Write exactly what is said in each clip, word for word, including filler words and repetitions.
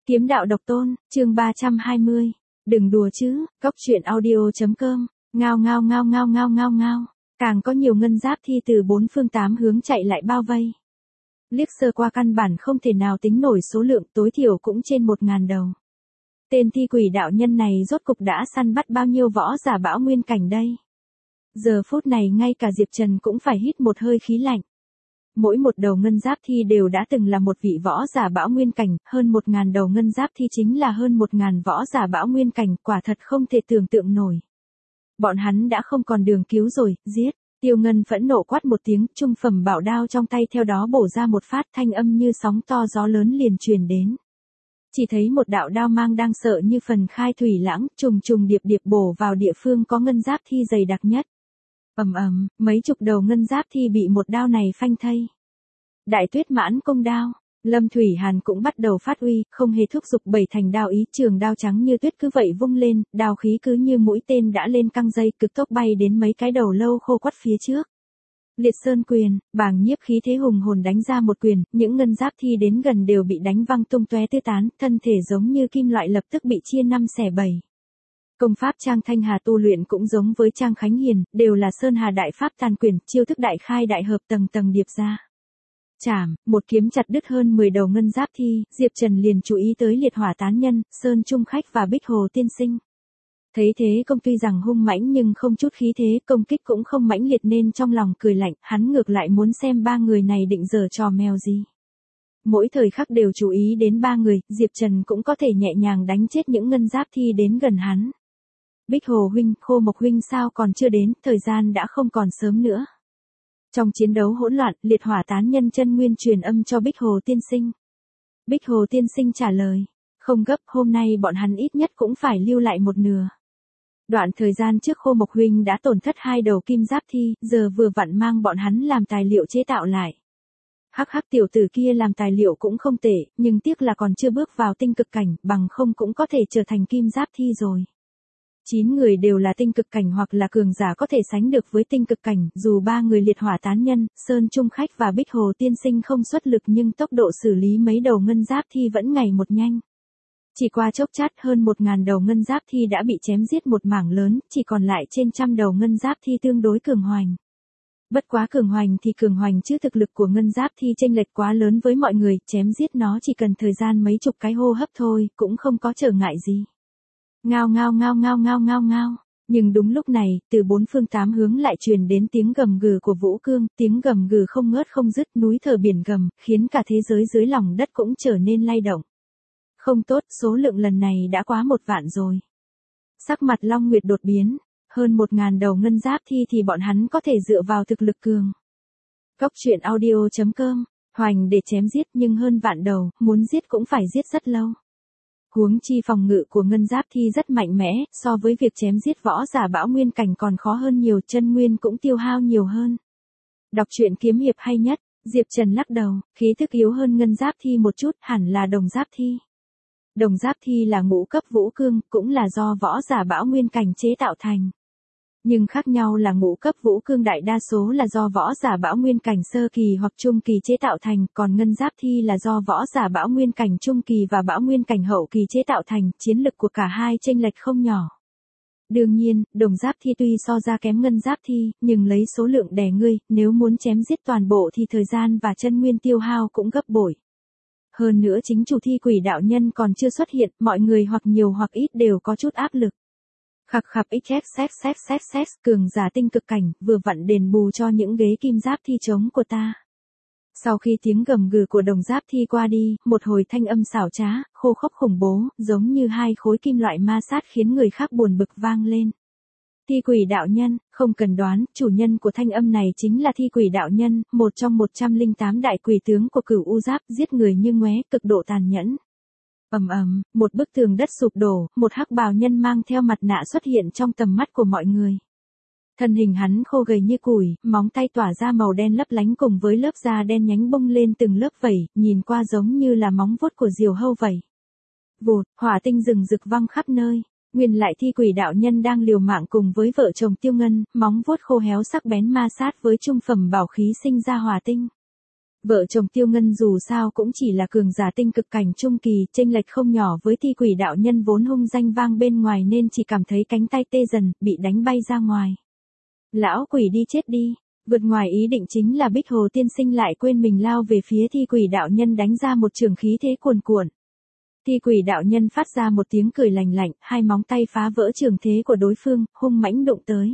Kiếm đạo độc tôn, chương ba trăm hai mươi. Đừng đùa chứ, cốc truyện audio.com, ngao ngao ngao ngao ngao ngao ngao. Càng có nhiều ngân giáp thi từ bốn phương tám hướng chạy lại bao vây. Liếc sơ qua căn bản không thể nào tính nổi số lượng, tối thiểu cũng trên một ngàn đầu. Tên thi quỷ đạo nhân này rốt cục đã săn bắt bao nhiêu võ giả bão nguyên cảnh đây. Giờ phút này ngay cả Diệp Trần cũng phải hít một hơi khí lạnh. Mỗi một đầu ngân giáp thi đều đã từng là một vị võ giả bão nguyên cảnh, hơn một ngàn đầu ngân giáp thi chính là hơn một ngàn võ giả bão nguyên cảnh, quả thật không thể tưởng tượng nổi. Bọn hắn đã không còn đường cứu rồi, giết. Tiêu Ngân phẫn nộ quát một tiếng, trung phẩm bảo đao trong tay theo đó bổ ra một phát, thanh âm như sóng to gió lớn liền truyền đến. Chỉ thấy một đạo đao mang đang sợ như phần khai thủy lãng, trùng trùng điệp điệp bổ vào địa phương có ngân giáp thi dày đặc nhất. Ầm ầm, mấy chục đầu ngân giáp thi bị một đao này phanh thây. Đại Tuyết Mãn Công đao, Lâm Thủy Hàn cũng bắt đầu phát uy, không hề thúc giục bảy thành đao ý, trường đao trắng như tuyết cứ vậy vung lên, đao khí cứ như mũi tên đã lên căng dây, cực tốc bay đến mấy cái đầu lâu khô quắt phía trước. Liệt Sơn quyền, bàng nhiếp khí thế hùng hồn đánh ra một quyền, những ngân giáp thi đến gần đều bị đánh văng tung tóe tứ tán, thân thể giống như kim loại lập tức bị chia năm xẻ bảy. Công pháp Trang Thanh Hà tu luyện cũng giống với Trang Khánh Hiền, đều là Sơn Hà đại pháp tàn quyền, chiêu thức đại khai đại hợp tầng tầng điệp ra. Chảm, một kiếm chặt đứt hơn mười đầu ngân giáp thi, Diệp Trần liền chú ý tới liệt hỏa tán nhân, Sơn Trung Khách và Bích Hồ Tiên Sinh. Thấy thế công tuy rằng hung mãnh nhưng không chút khí thế, công kích cũng không mãnh liệt nên trong lòng cười lạnh, hắn ngược lại muốn xem ba người này định giở trò mèo gì. Mỗi thời khắc đều chú ý đến ba người, Diệp Trần cũng có thể nhẹ nhàng đánh chết những ngân giáp thi đến gần hắn. Bích Hồ huynh, Khô Mộc huynh sao còn chưa đến, thời gian đã không còn sớm nữa. Trong chiến đấu hỗn loạn, liệt hỏa tán nhân chân nguyên truyền âm cho Bích Hồ Tiên Sinh. Bích Hồ Tiên Sinh trả lời, không gấp, hôm nay bọn hắn ít nhất cũng phải lưu lại một nửa. Đoạn thời gian trước Khô Mộc huynh đã tổn thất hai đầu kim giáp thi, giờ vừa vặn mang bọn hắn làm tài liệu chế tạo lại. Hắc hắc, tiểu tử kia làm tài liệu cũng không tệ, nhưng tiếc là còn chưa bước vào tinh cực cảnh, bằng không cũng có thể trở thành kim giáp thi rồi. Chín người đều là tinh cực cảnh hoặc là cường giả có thể sánh được với tinh cực cảnh, dù ba người liệt hỏa tán nhân, Sơn Trung Khách và Bích Hồ Tiên Sinh không xuất lực nhưng tốc độ xử lý mấy đầu ngân giáp thi vẫn ngày một nhanh. Chỉ qua chốc chát hơn một ngàn đầu ngân giáp thi đã bị chém giết một mảng lớn, chỉ còn lại trên trăm đầu ngân giáp thi tương đối cường hoành. Bất quá cường hoành thì cường hoành chứ thực lực của ngân giáp thi chênh lệch quá lớn với mọi người, chém giết nó chỉ cần thời gian mấy chục cái hô hấp thôi, cũng không có trở ngại gì. Ngao ngao ngao ngao ngao ngao ngao. Nhưng đúng lúc này, từ bốn phương tám hướng lại truyền đến tiếng gầm gừ của Vũ Cương, tiếng gầm gừ không ngớt không dứt, núi thở biển gầm, khiến cả thế giới dưới lòng đất cũng trở nên lay động. Không tốt, số lượng lần này đã quá một vạn rồi. Sắc mặt Long Nguyệt đột biến, hơn một ngàn đầu ngân giáp thi thì bọn hắn có thể dựa vào thực lực cường. Cốc truyện audio.com, hoành để chém giết nhưng hơn vạn đầu, muốn giết cũng phải giết rất lâu. Huống chi phòng ngự của ngân giáp thi rất mạnh mẽ, so với việc chém giết võ giả bão nguyên cảnh còn khó hơn nhiều, chân nguyên cũng tiêu hao nhiều hơn. Đọc truyện kiếm hiệp hay nhất, Diệp Trần lắc đầu, khí thức yếu hơn ngân giáp thi một chút, hẳn là đồng giáp thi. Đồng giáp thi là ngũ cấp vũ cương, cũng là do võ giả bão nguyên cảnh chế tạo thành. Nhưng khác nhau là ngũ cấp vũ cương đại đa số là do võ giả bão nguyên cảnh sơ kỳ hoặc trung kỳ chế tạo thành, còn ngân giáp thi là do võ giả bão nguyên cảnh trung kỳ và bão nguyên cảnh hậu kỳ chế tạo thành, chiến lực của cả hai chênh lệch không nhỏ. Đương nhiên, đồng giáp thi tuy so ra kém ngân giáp thi, nhưng lấy số lượng đè ngươi, nếu muốn chém giết toàn bộ thì thời gian và chân nguyên tiêu hao cũng gấp bội. Hơn nữa chính chủ thi quỷ đạo nhân còn chưa xuất hiện, mọi người hoặc nhiều hoặc ít đều có chút áp lực. Khặc khặc xxxxxx, cường giả tinh cực cảnh, vừa vặn đền bù cho những ghế kim giáp thi trống của ta. Sau khi tiếng gầm gừ của đồng giáp thi qua đi, một hồi thanh âm xảo trá, khô khốc khủng bố, giống như hai khối kim loại ma sát khiến người khác buồn bực vang lên. Thi quỷ đạo nhân, không cần đoán, chủ nhân của thanh âm này chính là thi quỷ đạo nhân, một trong một trăm lẻ tám đại quỷ tướng của Cửu U Giáp, giết người như ngoé, cực độ tàn nhẫn. Ầm ầm, một bức tường đất sụp đổ, một hắc bào nhân mang theo mặt nạ xuất hiện trong tầm mắt của mọi người. Thân hình hắn khô gầy như củi, móng tay tỏa ra màu đen lấp lánh cùng với lớp da đen nhánh bung lên từng lớp vảy, nhìn qua giống như là móng vuốt của diều hâu vậy. Vụt, hỏa tinh rừng rực văng khắp nơi. Nguyên lại thi quỷ đạo nhân đang liều mạng cùng với vợ chồng Tiêu Ngân, móng vuốt khô héo sắc bén ma sát với trung phẩm bảo khí sinh ra hỏa tinh. Vợ chồng Tiêu Ngân dù sao cũng chỉ là cường giả tinh cực cảnh trung kỳ, chênh lệch không nhỏ với Thi Quỷ đạo nhân vốn hung danh vang bên ngoài nên chỉ cảm thấy cánh tay tê dần, bị đánh bay ra ngoài. Lão quỷ đi chết đi, vượt ngoài ý định chính là Bích Hồ tiên sinh lại quên mình lao về phía Thi Quỷ đạo nhân đánh ra một trường khí thế cuồn cuộn. Thi Quỷ đạo nhân phát ra một tiếng cười lành lạnh, hai móng tay phá vỡ trường thế của đối phương, hung mãnh đụng tới.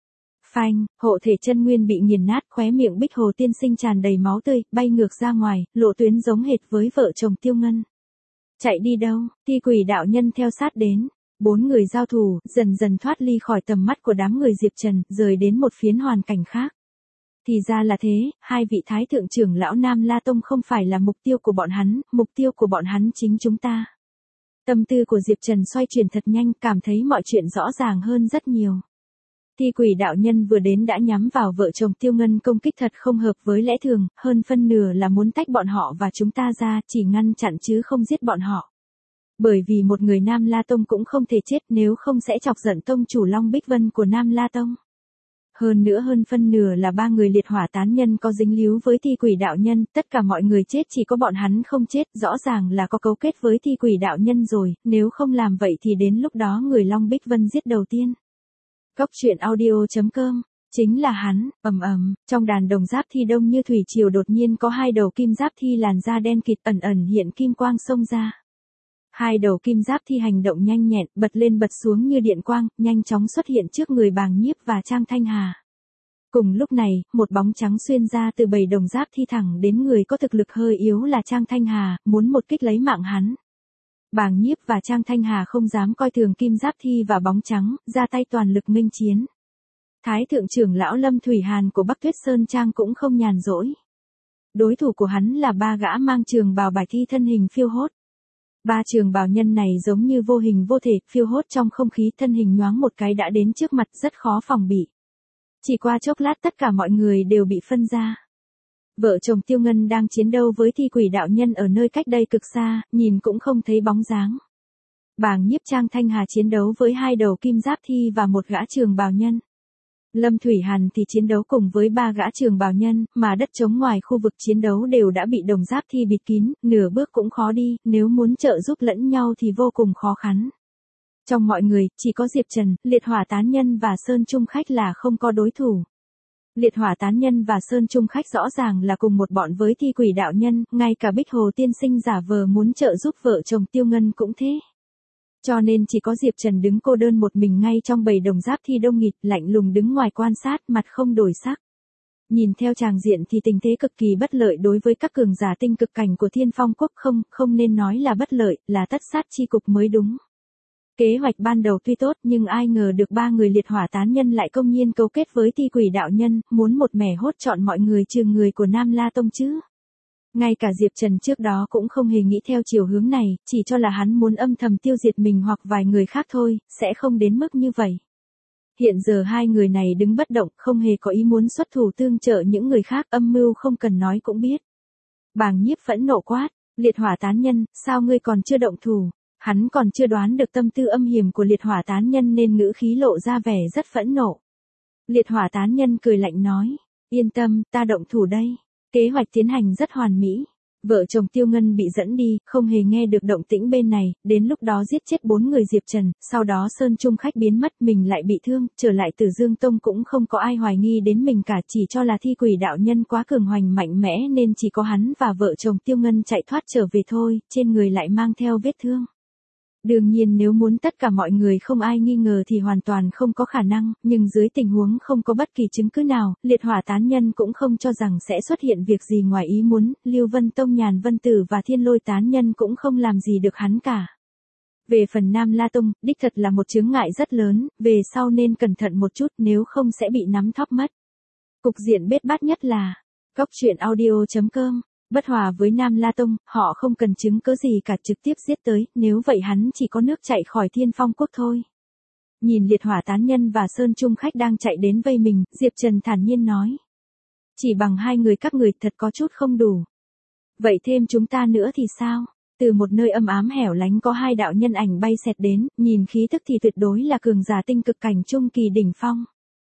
Phanh, hộ thể chân nguyên bị nghiền nát, khóe miệng Bích Hồ tiên sinh tràn đầy máu tươi, bay ngược ra ngoài, lộ tuyến giống hệt với vợ chồng Tiêu Ngân. Chạy đi đâu? Thi Quỷ đạo nhân theo sát đến. Bốn người giao thủ, dần dần thoát ly khỏi tầm mắt của đám người Diệp Trần, rời đến một phiến hoàn cảnh khác. Thì ra là thế, hai vị thái thượng trưởng lão Nam La Tông không phải là mục tiêu của bọn hắn, mục tiêu của bọn hắn chính chúng ta. Tâm tư của Diệp Trần xoay chuyển thật nhanh, cảm thấy mọi chuyện rõ ràng hơn rất nhiều. Thi Quỷ đạo nhân vừa đến đã nhắm vào vợ chồng Tiêu Ngân công kích thật không hợp với lẽ thường, hơn phân nửa là muốn tách bọn họ và chúng ta ra, chỉ ngăn chặn chứ không giết bọn họ. Bởi vì một người Nam La Tông cũng không thể chết, nếu không sẽ chọc giận tông chủ Long Bích Vân của Nam La Tông. Hơn nữa hơn phân nửa là ba người liệt hỏa tán nhân có dính líu với Thi Quỷ đạo nhân, tất cả mọi người chết chỉ có bọn hắn không chết, rõ ràng là có cấu kết với Thi Quỷ đạo nhân rồi, nếu không làm vậy thì đến lúc đó người Long Bích Vân giết đầu tiên. Cốc truyện audio chấm com, chính là hắn, ầm ầm, trong đàn đồng giáp thi đông như thủy triều đột nhiên có hai đầu kim giáp thi làn da đen kịt ẩn ẩn hiện kim quang xông ra. Hai đầu kim giáp thi hành động nhanh nhẹn, bật lên bật xuống như điện quang, nhanh chóng xuất hiện trước người Bàng Nhiếp và Trang Thanh Hà. Cùng lúc này, một bóng trắng xuyên ra từ bầy đồng giáp thi thẳng đến người có thực lực hơi yếu là Trang Thanh Hà, muốn một kích lấy mạng hắn. Bàng Nhiếp và Trang Thanh Hà không dám coi thường kim giáp thi và bóng trắng, ra tay toàn lực nghênh chiến. Thái thượng trưởng lão Lâm Thủy Hàn của Bắc Tuyết Sơn Trang cũng không nhàn rỗi. Đối thủ của hắn là ba gã mang trường bào bài thi thân hình phiêu hốt. Ba trường bào nhân này giống như vô hình vô thể, phiêu hốt trong không khí, thân hình nhoáng một cái đã đến trước mặt, rất khó phòng bị. Chỉ qua chốc lát tất cả mọi người đều bị phân ra. Vợ chồng Tiêu Ngân đang chiến đấu với Thi Quỷ đạo nhân ở nơi cách đây cực xa, nhìn cũng không thấy bóng dáng. Bàng Nhiếp Trang Thanh Hà chiến đấu với hai đầu kim giáp thi và một gã trường bào nhân. Lâm Thủy Hàn thì chiến đấu cùng với ba gã trường bào nhân, mà đất trống ngoài khu vực chiến đấu đều đã bị đồng giáp thi bịt kín, nửa bước cũng khó đi, nếu muốn trợ giúp lẫn nhau thì vô cùng khó khăn. Trong mọi người, chỉ có Diệp Trần, Liệt Hỏa Tán Nhân và Sơn Trung Khách là không có đối thủ. Liệt Hỏa Tán Nhân và Sơn Trung Khách rõ ràng là cùng một bọn với Thi Quỷ đạo nhân, ngay cả Bích Hồ tiên sinh giả vờ muốn trợ giúp vợ chồng Tiêu Ngân cũng thế. Cho nên chỉ có Diệp Trần đứng cô đơn một mình ngay trong bầy đồng giáp thi đông nghịt, lạnh lùng đứng ngoài quan sát, mặt không đổi sắc. Nhìn theo tràng diện thì tình thế cực kỳ bất lợi đối với các cường giả tinh cực cảnh của Thiên Phong Quốc, không, không nên nói là bất lợi, là tất sát chi cục mới đúng. Kế hoạch ban đầu tuy tốt nhưng ai ngờ được ba người Liệt Hỏa Tán Nhân lại công nhiên cấu kết với Thi Quỷ đạo nhân, muốn một mẻ hốt trọn mọi người trừ người của Nam La Tông chứ. Ngay cả Diệp Trần trước đó cũng không hề nghĩ theo chiều hướng này, chỉ cho là hắn muốn âm thầm tiêu diệt mình hoặc vài người khác thôi, sẽ không đến mức như vậy. Hiện giờ hai người này đứng bất động, không hề có ý muốn xuất thủ tương trợ những người khác, âm mưu không cần nói cũng biết. Bàng Nhiếp phẫn nộ quát, Liệt Hỏa Tán Nhân, sao ngươi còn chưa động thủ? Hắn còn chưa đoán được tâm tư âm hiểm của Liệt Hỏa Tán Nhân nên ngữ khí lộ ra vẻ rất phẫn nộ. Liệt Hỏa Tán Nhân cười lạnh nói, yên tâm, ta động thủ đây. Kế hoạch tiến hành rất hoàn mỹ. Vợ chồng Tiêu Ngân bị dẫn đi, không hề nghe được động tĩnh bên này, đến lúc đó giết chết bốn người Diệp Trần, sau đó Sơn Trung Khách biến mất, mình lại bị thương, trở lại Tử Dương Tông cũng không có ai hoài nghi đến mình cả, chỉ cho là Thi Quỷ đạo nhân quá cường hoành mạnh mẽ nên chỉ có hắn và vợ chồng Tiêu Ngân chạy thoát trở về thôi, trên người lại mang theo vết thương. Đương nhiên nếu muốn tất cả mọi người không ai nghi ngờ thì hoàn toàn không có khả năng, nhưng dưới tình huống không có bất kỳ chứng cứ nào, Liệt Hỏa Tán Nhân cũng không cho rằng sẽ xuất hiện việc gì ngoài ý muốn, Lưu Vân Tông Nhàn Vân Tử và Thiên Lôi Tán Nhân cũng không làm gì được hắn cả. Về phần Nam La Tông, đích thật là một chướng ngại rất lớn, về sau nên cẩn thận một chút nếu không sẽ bị nắm thóp mất. Cục diện bết bát nhất là, cốc truyện audio chấm com. Bất hòa với Nam La Tông, họ không cần chứng cớ gì cả, trực tiếp giết tới, nếu vậy hắn chỉ có nước chạy khỏi Thiên Phong Quốc thôi. Nhìn Liệt Hỏa Tán Nhân và Sơn Trung Khách đang chạy đến vây mình, Diệp Trần thản nhiên nói. Chỉ bằng hai người các người thật có chút không đủ. Vậy thêm chúng ta nữa thì sao? Từ một nơi âm ám hẻo lánh có hai đạo nhân ảnh bay xẹt đến, nhìn khí tức thì tuyệt đối là cường giả tinh cực cảnh trung kỳ đỉnh phong.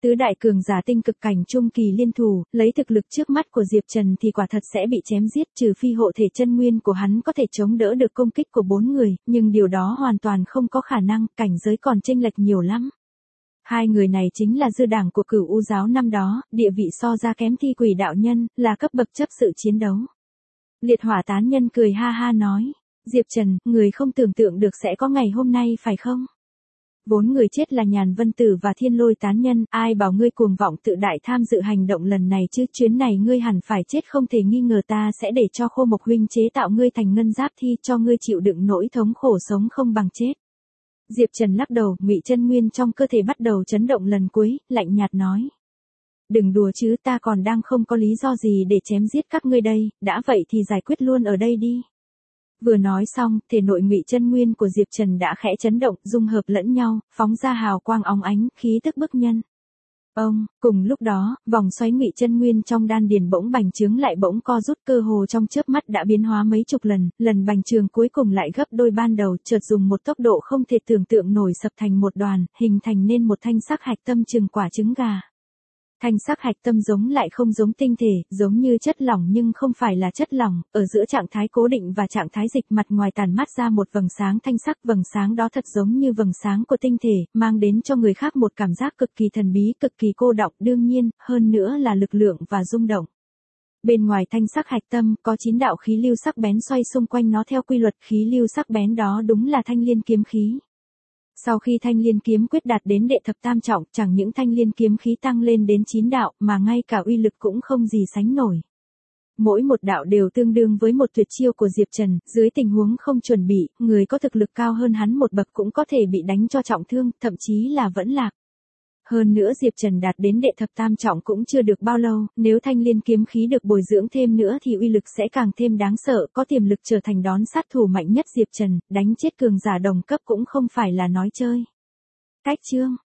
Tứ đại cường giả tinh cực cảnh trung kỳ liên thủ, lấy thực lực trước mắt của Diệp Trần thì quả thật sẽ bị chém giết, trừ phi hộ thể chân nguyên của hắn có thể chống đỡ được công kích của bốn người, nhưng điều đó hoàn toàn không có khả năng, cảnh giới còn chênh lệch nhiều lắm. Hai người này chính là dư đảng của Cửu U giáo năm đó, địa vị so ra kém Thi Quỷ đạo nhân, là cấp bậc chấp sự chiến đấu. Liệt Hỏa tán nhân cười ha ha nói, Diệp Trần, người không tưởng tượng được sẽ có ngày hôm nay phải không? Vốn người chết là Nhàn Vân Tử và Thiên Lôi tán nhân, ai bảo ngươi cuồng vọng tự đại tham dự hành động lần này chứ, chuyến này ngươi hẳn phải chết không thể nghi ngờ, ta sẽ để cho Khô Mộc huynh chế tạo ngươi thành ngân giáp thi cho ngươi chịu đựng nỗi thống khổ sống không bằng chết. Diệp Trần lắc đầu, ngụy chân nguyên trong cơ thể bắt đầu chấn động lần cuối, lạnh nhạt nói. Đừng đùa chứ, ta còn đang không có lý do gì để chém giết các ngươi đây, đã vậy thì giải quyết luôn ở đây đi. Vừa nói xong, thể nội ngụy chân nguyên của Diệp Trần đã khẽ chấn động, dung hợp lẫn nhau, phóng ra hào quang óng ánh, khí tức bức nhân. Ông, cùng lúc đó, vòng xoáy ngụy chân nguyên trong đan điền bỗng bành trướng lại bỗng co rút, cơ hồ trong chớp mắt đã biến hóa mấy chục lần, lần bành trướng cuối cùng lại gấp đôi ban đầu, chợt dùng một tốc độ không thể tưởng tượng nổi sập thành một đoàn, hình thành nên một thanh sắc hạch tâm chừng quả trứng gà. Thanh sắc hạch tâm giống lại không giống tinh thể, giống như chất lỏng nhưng không phải là chất lỏng, ở giữa trạng thái cố định và trạng thái dịch mặt ngoài tản mát ra một vầng sáng thanh sắc, vầng sáng đó thật giống như vầng sáng của tinh thể, mang đến cho người khác một cảm giác cực kỳ thần bí, cực kỳ cô đọng, đương nhiên, hơn nữa là lực lượng và rung động. Bên ngoài thanh sắc hạch tâm, có chín đạo khí lưu sắc bén xoay xung quanh nó theo quy luật, khí lưu sắc bén đó đúng là thanh liên kiếm khí. Sau khi thanh liên kiếm quyết đạt đến đệ thập tam trọng, chẳng những thanh liên kiếm khí tăng lên đến chín đạo, mà ngay cả uy lực cũng không gì sánh nổi. Mỗi một đạo đều tương đương với một tuyệt chiêu của Diệp Trần, dưới tình huống không chuẩn bị, người có thực lực cao hơn hắn một bậc cũng có thể bị đánh cho trọng thương, thậm chí là vẫn lạc. Hơn nữa Diệp Trần đạt đến đệ thập tam trọng cũng chưa được bao lâu, nếu thanh liên kiếm khí được bồi dưỡng thêm nữa thì uy lực sẽ càng thêm đáng sợ, có tiềm lực trở thành đón sát thủ mạnh nhất Diệp Trần, đánh chết cường giả đồng cấp cũng không phải là nói chơi. Cách chương